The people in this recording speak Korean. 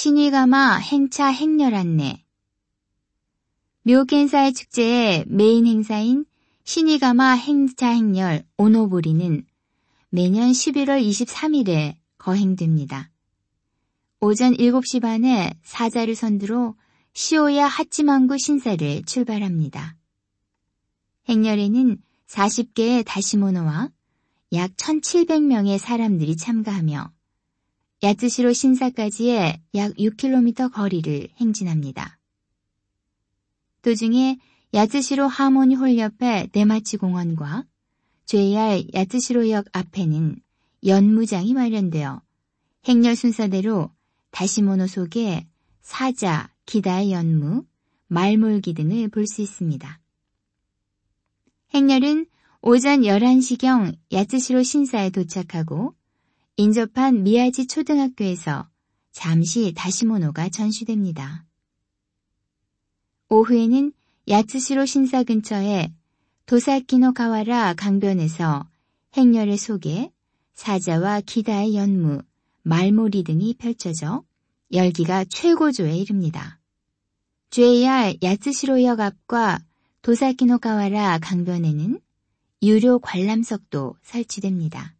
시니가마 행차 행렬 안내. 묘켄사의 축제의 메인 행사인 시니가마 행차 행렬 오노보리는 매년 11월 23일에 거행됩니다. 오전 7시 반에 사자를 선두로 시오야 하치만구 신사를 출발합니다. 행렬에는 40개의 다시모노와 약 1,700명의 사람들이 참가하며 야츠시로 신사까지의 약 6km 거리를 행진합니다. 도중에 야츠시로 하모니홀 옆의 데마치 공원과 JR 야츠시로역 앞에는 연무장이 마련되어 행렬 순서대로 다시모노 속에 사자, 기다의 연무, 말몰기 등을 볼 수 있습니다. 행렬은 오전 11시경 야츠시로 신사에 도착하고 인접한 미야지 초등학교에서 잠시 다시모노가 전시됩니다. 오후에는 야츠시로 신사 근처에 도사키노 가와라 강변에서 행렬의 속에 사자와 기다의 연무, 말몰이 등이 펼쳐져 열기가 최고조에 이릅니다. JR 야츠시로역 앞과 도사키노 가와라 강변에는 유료 관람석도 설치됩니다.